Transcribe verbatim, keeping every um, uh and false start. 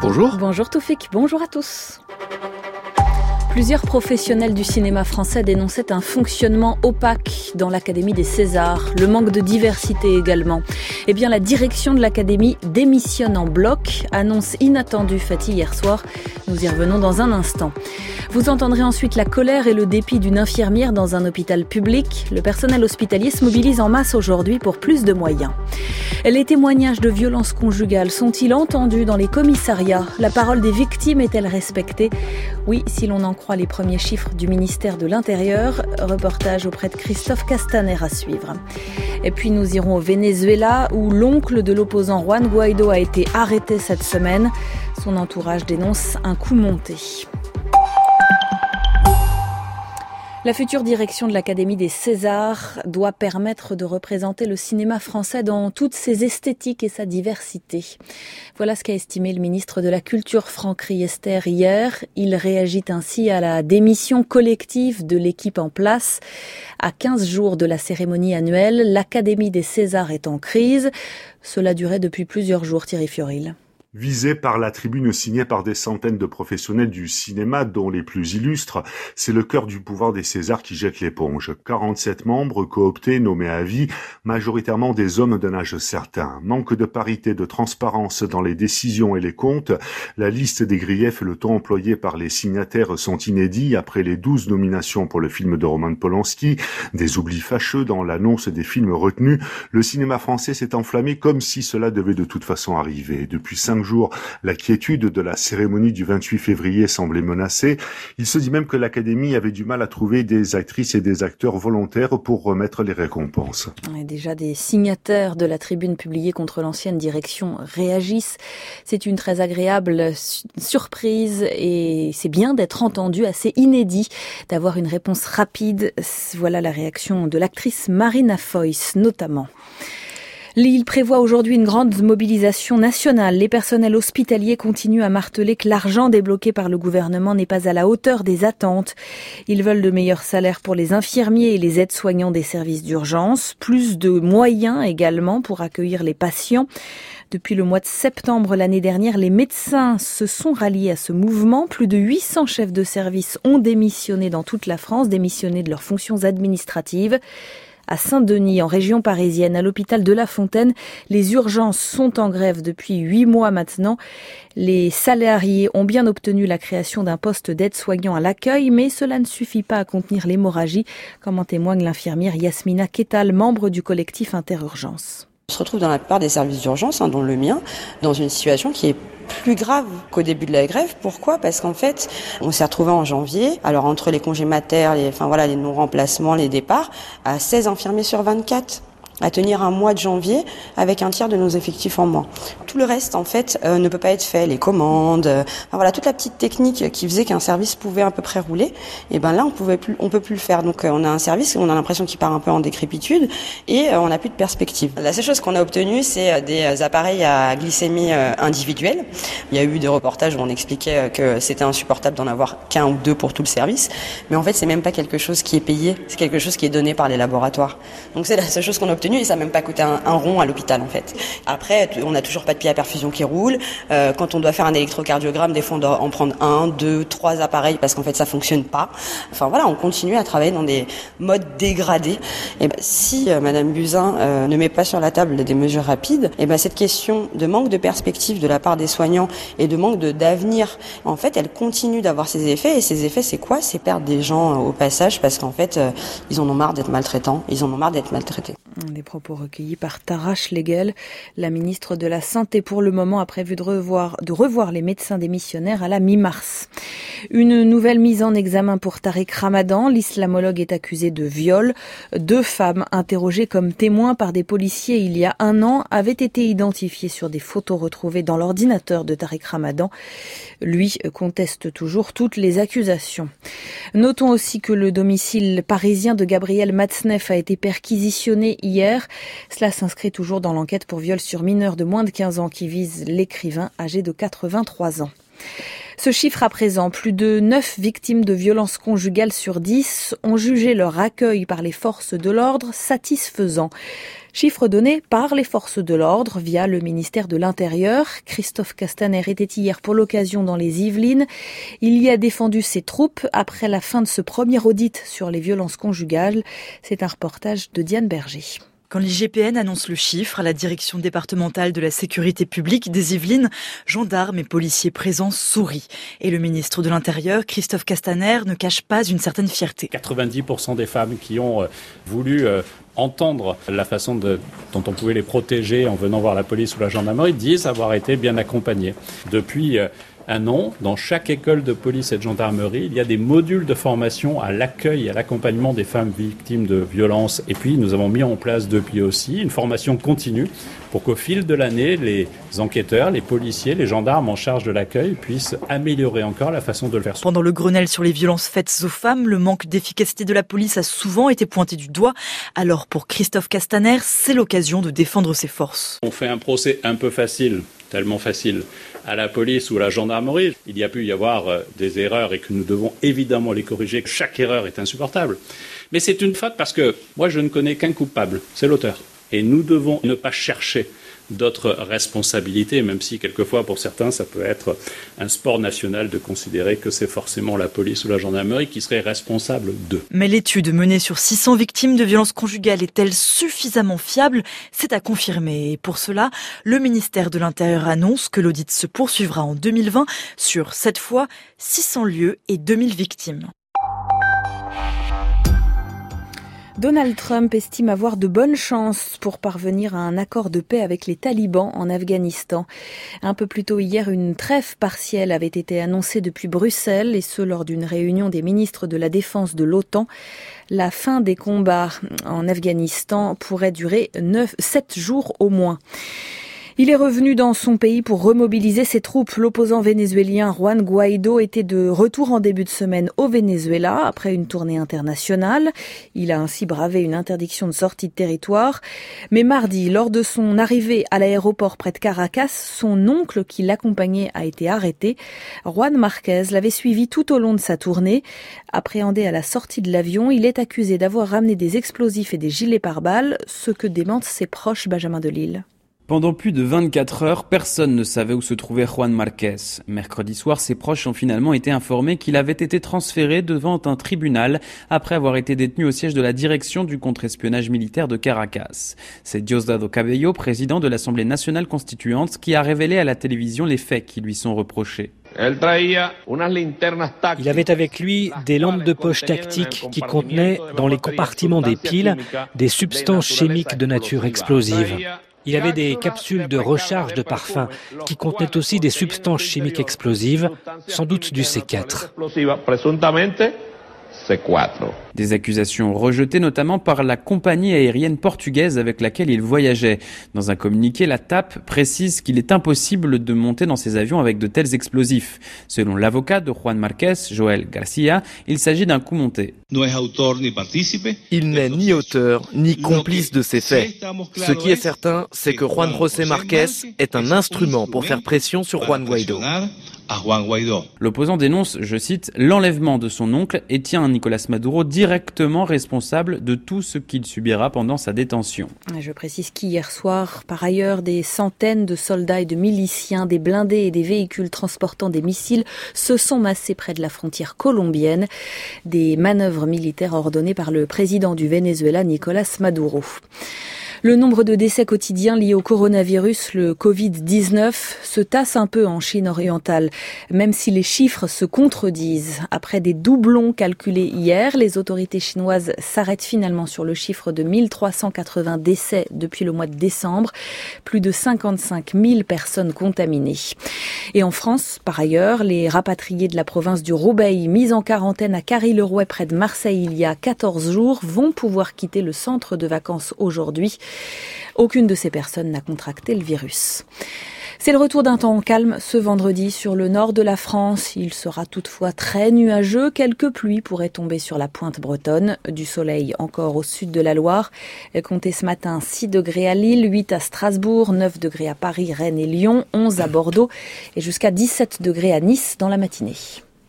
bonjour. Bonjour Toufik, bonjour à tous. Plusieurs professionnels du cinéma français dénonçaient un fonctionnement opaque dans l'Académie des Césars, le manque de diversité également. Eh bien, la direction de l'Académie démissionne en bloc, annonce inattendue faite hier soir. Nous y revenons dans un instant. Vous entendrez ensuite la colère et le dépit d'une infirmière dans un hôpital public. Le personnel hospitalier se mobilise en masse aujourd'hui pour plus de moyens. Les témoignages de violences conjugales sont-ils entendus dans les commissariats ? La parole des victimes est-elle respectée ? Oui, si l'on en croit les premiers chiffres du ministère de l'Intérieur. Reportage auprès de Christophe Castaner à suivre. Et puis nous irons au Venezuela où l'oncle de l'opposant Juan Guaido a été arrêté cette semaine. Son entourage dénonce un coup monté. La future direction de l'Académie des Césars doit permettre de représenter le cinéma français dans toutes ses esthétiques et sa diversité. Voilà ce qu'a estimé le ministre de la Culture Franck Riester hier. Il réagit ainsi à la démission collective de l'équipe en place. À quinze jours de la cérémonie annuelle, l'Académie des Césars est en crise. Cela durait depuis plusieurs jours, Thierry Fioril. Visé par la tribune signée par des centaines de professionnels du cinéma, dont les plus illustres, c'est le cœur du pouvoir des Césars qui jette l'éponge. quarante-sept membres cooptés, nommés à vie, majoritairement des hommes d'un âge certain. Manque de parité, de transparence dans les décisions et les comptes. La liste des griefs et le ton employé par les signataires sont inédits après les douze nominations pour le film de Roman Polanski. Des oublis fâcheux dans l'annonce des films retenus. Le cinéma français s'est enflammé comme si cela devait de toute façon arriver. Depuis cinq jours, la quiétude de la cérémonie du vingt-huit février semblait menacée. Il se dit même que l'Académie avait du mal à trouver des actrices et des acteurs volontaires pour remettre les récompenses. Et déjà, des signataires de la tribune publiée contre l'ancienne direction réagissent. C'est une très agréable surprise et c'est bien d'être entendu, assez inédit, d'avoir une réponse rapide. Voilà la réaction de l'actrice Marina Foïs, notamment. Il prévoit aujourd'hui une grande mobilisation nationale. Les personnels hospitaliers continuent à marteler que l'argent débloqué par le gouvernement n'est pas à la hauteur des attentes. Ils veulent de meilleurs salaires pour les infirmiers et les aides-soignants des services d'urgence, plus de moyens également pour accueillir les patients. Depuis le mois de septembre l'année dernière, les médecins se sont ralliés à ce mouvement. Plus de huit cents chefs de service ont démissionné dans toute la France, démissionné de leurs fonctions administratives. À Saint-Denis, en région parisienne, à l'hôpital de La Fontaine, les urgences sont en grève depuis huit mois maintenant. Les salariés ont bien obtenu la création d'un poste d'aide-soignant à l'accueil, mais cela ne suffit pas à contenir l'hémorragie, comme en témoigne l'infirmière Yasmina Ketal, membre du collectif Interurgence. On se retrouve dans la plupart des services d'urgence, hein, dont le mien, dans une situation qui est plus grave qu'au début de la grève. Pourquoi ? Parce qu'en fait, on s'est retrouvé en janvier, alors entre les congés mater, les, enfin voilà, les non-remplacements, les départs, à seize infirmiers sur vingt-quatre. À tenir un mois de janvier avec un tiers de nos effectifs en moins. Tout le reste, en fait, euh, ne peut pas être fait. Les commandes, euh, enfin, voilà, toute la petite technique qui faisait qu'un service pouvait à peu près rouler. Et ben là, on pouvait plus, on peut plus le faire. Donc, euh, on a un service, on a l'impression qu'il part un peu en décrépitude et euh, on n'a plus de perspective. La seule chose qu'on a obtenue, c'est euh, des appareils à glycémie euh, individuelle. Il y a eu des reportages où on expliquait euh, que c'était insupportable d'en avoir qu'un ou deux pour tout le service. Mais en fait, c'est même pas quelque chose qui est payé. C'est quelque chose qui est donné par les laboratoires. Donc, c'est la seule chose qu'on a obtenue. Et ça n'a même pas coûté un, un rond à l'hôpital en fait. Après, on n'a toujours pas de pied à perfusion qui roule. Euh, quand on doit faire un électrocardiogramme, des fois on doit en prendre un, deux, trois appareils parce qu'en fait ça fonctionne pas. Enfin voilà, on continue à travailler dans des modes dégradés. Et ben, si euh, Madame Buzyn euh, ne met pas sur la table des mesures rapides, et ben cette question de manque de perspective de la part des soignants et de manque de d'avenir, en fait, elle continue d'avoir ses effets. Et ces effets, c'est quoi ? C'est perdre des gens euh, au passage parce qu'en fait, euh, ils en ont marre d'être maltraitants. Ils en ont marre d'être maltraités. Des propos recueillis par Tara Schlegel. La ministre de la Santé, pour le moment, a prévu de revoir, de revoir les médecins démissionnaires à la mi-mars. Une nouvelle mise en examen pour Tariq Ramadan. L'islamologue est accusé de viol. Deux femmes interrogées comme témoins par des policiers il y a un an avaient été identifiées sur des photos retrouvées dans l'ordinateur de Tariq Ramadan. Lui conteste toujours toutes les accusations. Notons aussi que le domicile parisien de Gabriel Matzneff a été perquisitionné hier. Cela s'inscrit toujours dans l'enquête pour viol sur mineur de moins de quinze ans qui vise l'écrivain âgé de quatre-vingt-trois ans. Ce chiffre à présent, plus de neuf victimes de violences conjugales sur dix ont jugé leur accueil par les forces de l'ordre satisfaisant. Chiffre donné par les forces de l'ordre via le ministère de l'Intérieur. Christophe Castaner était hier pour l'occasion dans les Yvelines. Il y a défendu ses troupes après la fin de ce premier audit sur les violences conjugales. C'est un reportage de Diane Berger. Quand l'I G P N annonce le chiffre à la direction départementale de la sécurité publique des Yvelines, gendarmes et policiers présents sourient. Et le ministre de l'Intérieur, Christophe Castaner, ne cache pas une certaine fierté. quatre-vingt-dix pour cent des femmes qui ont voulu entendre la façon de, dont on pouvait les protéger en venant voir la police ou la gendarmerie disent avoir été bien accompagnées. Depuis un an, dans chaque école de police et de gendarmerie, il y a des modules de formation à l'accueil et à l'accompagnement des femmes victimes de violences. Et puis, nous avons mis en place depuis aussi une formation continue pour qu'au fil de l'année, les enquêteurs, les policiers, les gendarmes en charge de l'accueil puissent améliorer encore la façon de le faire. Pendant le Grenelle sur les violences faites aux femmes, le manque d'efficacité de la police a souvent été pointé du doigt. Alors, pour Christophe Castaner, c'est l'occasion de défendre ses forces. On fait un procès un peu facile, tellement facile, à la police ou à la gendarmerie. Il y a pu y avoir des erreurs et que nous devons évidemment les corriger. Chaque erreur est insupportable. Mais c'est une faute parce que moi, je ne connais qu'un coupable, c'est l'auteur. Et nous devons ne pas chercher d'autres responsabilités, même si quelquefois pour certains ça peut être un sport national de considérer que c'est forcément la police ou la gendarmerie qui serait responsable d'eux. Mais l'étude menée sur six cents victimes de violences conjugales est-elle suffisamment fiable ? C'est à confirmer. Et pour cela, le ministère de l'Intérieur annonce que l'audit se poursuivra en deux mille vingt sur cette fois six cents lieux et deux mille victimes. Donald Trump estime avoir de bonnes chances pour parvenir à un accord de paix avec les talibans en Afghanistan. Un peu plus tôt hier, une trêve partielle avait été annoncée depuis Bruxelles, et ce lors d'une réunion des ministres de la Défense de l'OTAN. La fin des combats en Afghanistan pourrait durer neuf, sept jours au moins. Il est revenu dans son pays pour remobiliser ses troupes. L'opposant vénézuélien Juan Guaido était de retour en début de semaine au Venezuela après une tournée internationale. Il a ainsi bravé une interdiction de sortie de territoire. Mais mardi, lors de son arrivée à l'aéroport près de Caracas, son oncle qui l'accompagnait a été arrêté. Juan Marquez l'avait suivi tout au long de sa tournée. Appréhendé à la sortie de l'avion, il est accusé d'avoir ramené des explosifs et des gilets pare-balles, ce que démentent ses proches. Benjamin Delille. Pendant plus de vingt-quatre heures, personne ne savait où se trouvait Juan Marquez. Mercredi soir, ses proches ont finalement été informés qu'il avait été transféré devant un tribunal après avoir été détenu au siège de la direction du contre-espionnage militaire de Caracas. C'est Diosdado Cabello, président de l'Assemblée nationale constituante, qui a révélé à la télévision les faits qui lui sont reprochés. Il avait avec lui des lampes de poche tactiques qui contenaient, dans les compartiments des piles, des substances chimiques de nature explosive. Il avait des capsules de recharge de parfum qui contenaient aussi des substances chimiques explosives, sans doute du C quatre. Des accusations rejetées notamment par la compagnie aérienne portugaise avec laquelle il voyageait. Dans un communiqué, la T A P précise qu'il est impossible de monter dans ces avions avec de tels explosifs. Selon l'avocat de Juan Marquez, Joel Garcia, il s'agit d'un coup monté. Il n'est ni auteur ni complice de ces faits. Ce qui est certain, c'est que Juan José Marquez est un instrument pour faire pression sur Juan Guaido. L'opposant dénonce, je cite, l'enlèvement de son oncle et tient Nicolas Maduro directement responsable de tout ce qu'il subira pendant sa détention. Je précise qu'hier soir, par ailleurs, des centaines de soldats et de miliciens, des blindés et des véhicules transportant des missiles se sont massés près de la frontière colombienne. Des manœuvres militaires ordonnées par le président du Venezuela, Nicolas Maduro. Le nombre de décès quotidiens liés au coronavirus, le covid dix-neuf, se tasse un peu en Chine orientale, même si les chiffres se contredisent. Après des doublons calculés hier, les autorités chinoises s'arrêtent finalement sur le chiffre de mille trois cent quatre-vingts décès depuis le mois de décembre, plus de cinquante-cinq mille personnes contaminées. Et en France, par ailleurs, les rapatriés de la province du Roubaix, mis en quarantaine à Carry-le-Rouet près de Marseille il y a quatorze jours, vont pouvoir quitter le centre de vacances aujourd'hui. Aucune de ces personnes n'a contracté le virus. C'est le retour d'un temps calme ce vendredi sur le nord de la France. Il sera toutefois très nuageux. Quelques pluies pourraient tomber sur la pointe bretonne. Du soleil encore au sud de la Loire. Comptez ce matin six degrés à Lille, huit à Strasbourg, neuf degrés à Paris, Rennes et Lyon, onze à Bordeaux et jusqu'à dix-sept degrés à Nice dans la matinée.